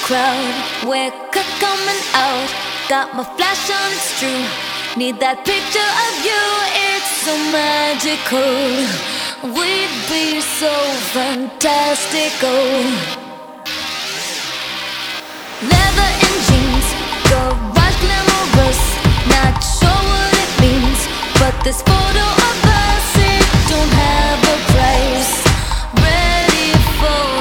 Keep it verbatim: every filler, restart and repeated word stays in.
crowd. We're coming out. Got my flash on, it's true. Need that picture of you, it's so magical. We'd be so fantastical. Leather and jeans, garage glamorous. Not sure what it means, but this photo of us, it don't have a price. Ready for